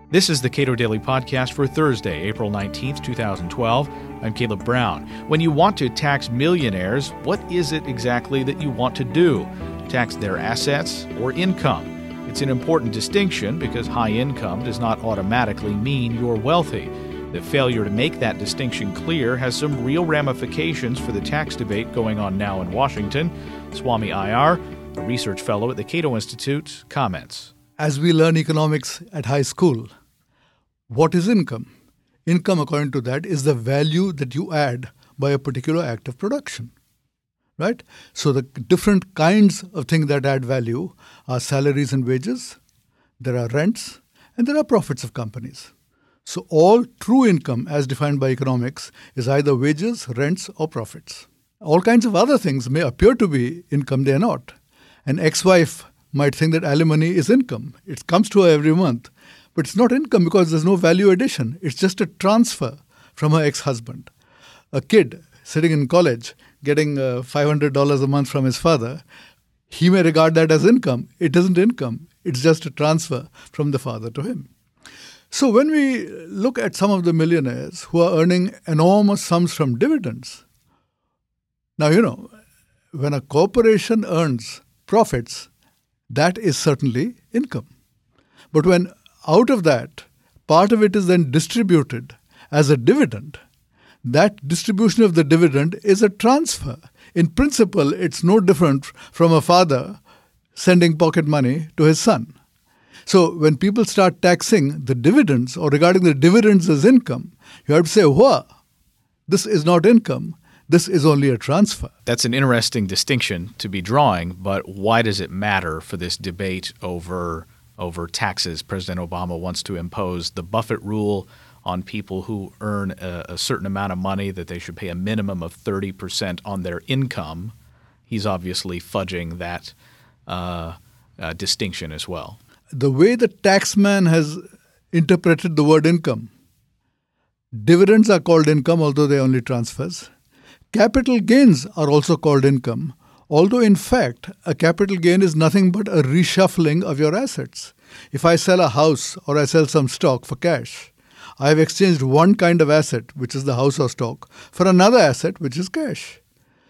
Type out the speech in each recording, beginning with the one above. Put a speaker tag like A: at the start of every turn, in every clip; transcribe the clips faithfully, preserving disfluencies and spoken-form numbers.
A: This is the Cato Daily Podcast for Thursday, April nineteenth, twenty twelve. I'm Caleb Brown. When you want to tax millionaires, what is it exactly that you want to do? Tax their assets or income? It's an important distinction because high income does not automatically mean you're wealthy. The failure to make that distinction clear has some real ramifications for the tax debate going on now in Washington. Swami Iyer, a research fellow at the Cato Institute, comments.
B: As we learn economics at high school, what is income? Income, according to that, is the value that you add by a particular act of production, right? So the different kinds of things that add value are salaries and wages, there are rents, and there are profits of companies. So all true income, as defined by economics, is either wages, rents, or profits. All kinds of other things may appear to be income, they are not. An ex-wife might think that alimony is income. It comes to her every month. But it's not income because there's no value addition. It's just a transfer from her ex-husband. A kid sitting in college getting uh, five hundred dollars a month from his father, he may regard that as income. It isn't income. It's just a transfer from the father to him. So when we look at some of the millionaires who are earning enormous sums from dividends, now, you know, when a corporation earns profits, that is certainly income. But when out of that, part of it is then distributed as a dividend, that distribution of the dividend is a transfer. In principle, it's no different from a father sending pocket money to his son. So when people start taxing the dividends or regarding the dividends as income, you have to say, whoa, this is not income. This is only a transfer.
A: That's an interesting distinction to be drawing, but why does it matter for this debate over over taxes? President Obama wants to impose the Buffett rule on people who earn a, a certain amount of money, that they should pay a minimum of thirty percent on their income. He's obviously fudging that uh, uh, distinction as well.
B: The way the taxman has interpreted the word income, dividends are called income, although they are only transfers. Capital gains are also called income, although in fact, a capital gain is nothing but a reshuffling of your assets. If I sell a house or I sell some stock for cash, I have exchanged one kind of asset, which is the house or stock, for another asset, which is cash.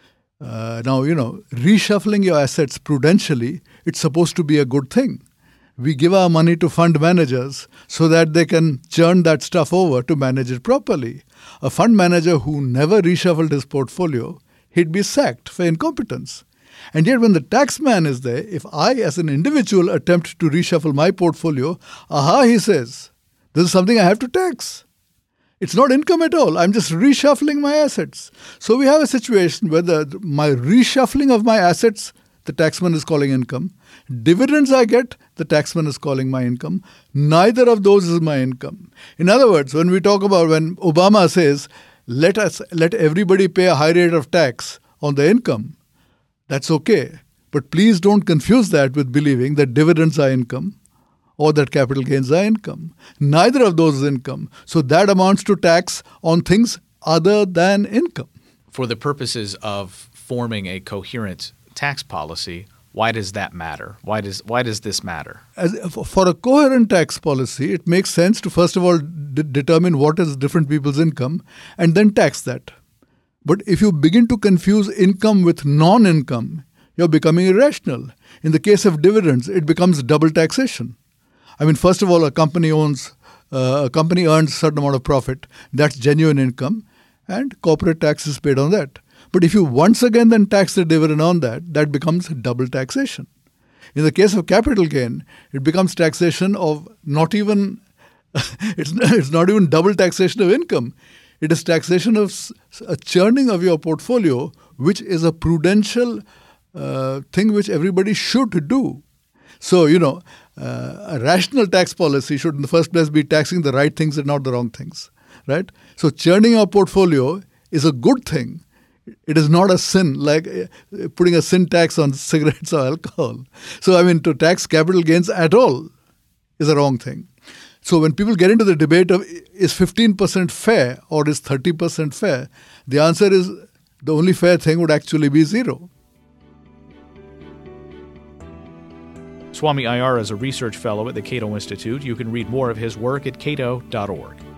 B: Uh, now, you know, reshuffling your assets prudentially, it's supposed to be a good thing. We give our money to fund managers so that they can churn that stuff over to manage it properly. A fund manager who never reshuffled his portfolio, he'd be sacked for incompetence. And yet when the taxman is there, if I as an individual attempt to reshuffle my portfolio, aha, he says, this is something I have to tax. It's not income at all. I'm just reshuffling my assets. So we have a situation where the, my reshuffling of my assets, the taxman is calling income. Dividends I get, the taxman is calling my income. Neither of those is my income. In other words, when we talk about when Obama says, let us let everybody pay a high rate of tax on their income, that's okay. But please don't confuse that with believing that dividends are income or that capital gains are income. Neither of those is income. So that amounts to tax on things other than income.
A: For the purposes of forming a coherent tax policy, why does that matter? Why does why does this matter?
B: As, for a coherent tax policy, it makes sense to first of all d- determine what is different people's income and then tax that. But if you begin to confuse income with non-income, you're becoming irrational. In the case of dividends, it becomes double taxation. I mean, first of all, a company owns, uh, a company earns a certain amount of profit. That's genuine income, and corporate tax is paid on that. But if you once again then tax the dividend on that, that becomes double taxation. In the case of capital gain, it becomes taxation of not even, it's, it's not even double taxation of income. It is taxation of a churning of your portfolio, which is a prudential uh, thing which everybody should do. So, you know, uh, a rational tax policy should in the first place be taxing the right things and not the wrong things, right? So churning your portfolio is a good thing. It is not a sin, like putting a sin tax on cigarettes or alcohol. So, I mean, to tax capital gains at all is a wrong thing. So when people get into the debate of is fifteen percent fair or is thirty percent fair, the answer is the only fair thing would actually be zero.
A: Swami Iyer is a research fellow at the Cato Institute. You can read more of his work at cato dot org.